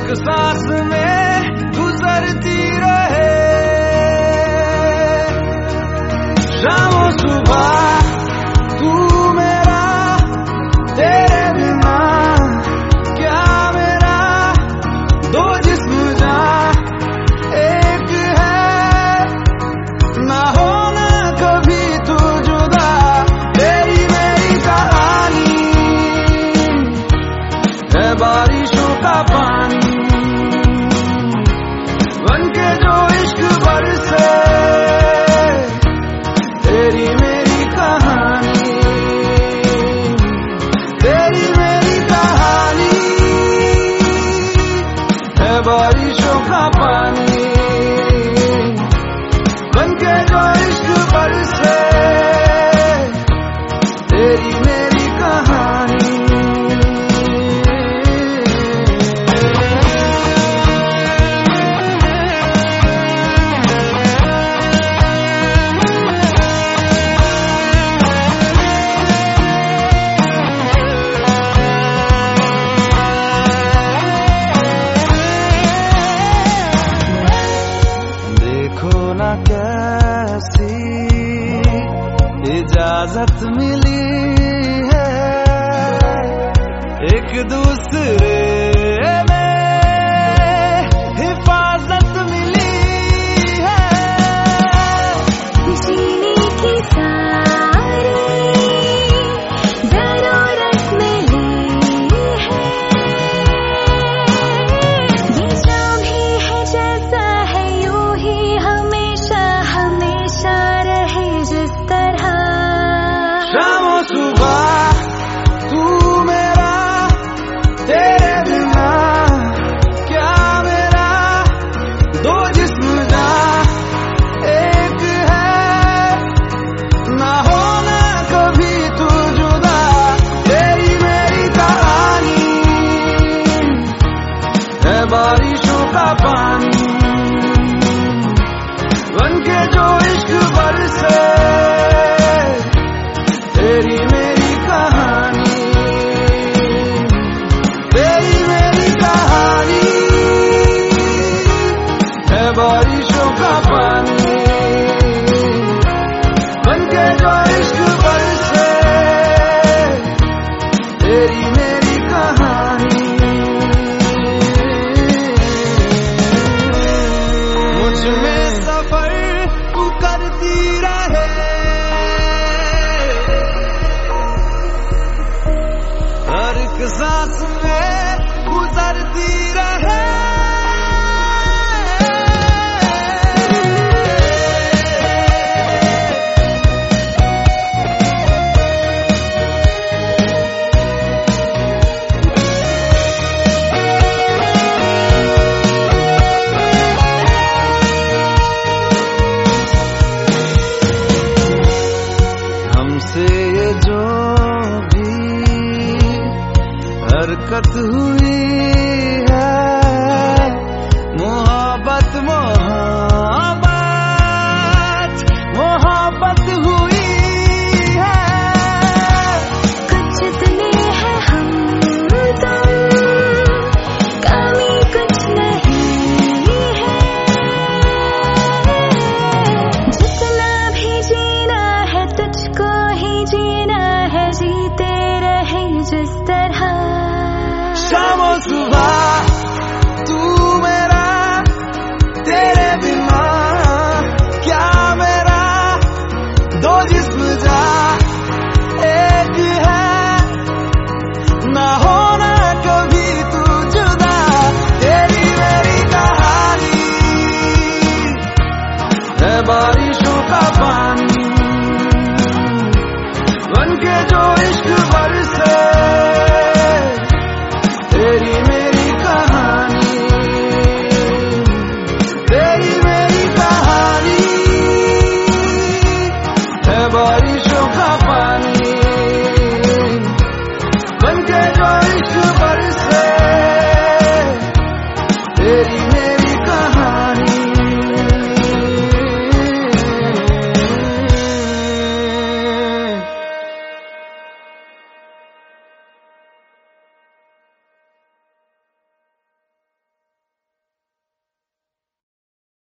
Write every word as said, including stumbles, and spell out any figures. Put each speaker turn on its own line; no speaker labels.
एक सांस में गुजरती रहे। शाम सुबह तू मेरा, तेरे बिना क्या मेरा, दो जिस्म जा एक है, ना होना कभी तू जुदा। तेरी मेरी कहानी है बारिशों का पानी, बनके जो इश्क बरसे। तेरी मेरी कहानी, तेरी मेरी कहानी है बारिशों का पानी, बनके जो इश्क बरसे। तेरी मेरी कहानी। देखो ना कैसी इजाजत मिली है, एक दूसरे में हिफाजत मिली है।
जीने की सारी जरूरत मिली है, ये जो भी है जैसा है यूं ही हमेशा हमेशा रहे जिस तरह।
शाम सुबह तू मेरा, तेरे बिना क्या मेरा, दो जिस्म जा एक है, ना होना कभी तू जुदा। तेरी मेरी कहानी है बारिशों का पानी, बनके जो इश्क बरसे। तेरी मेरी कहानी, तेरी मेरी कहानी है बारिश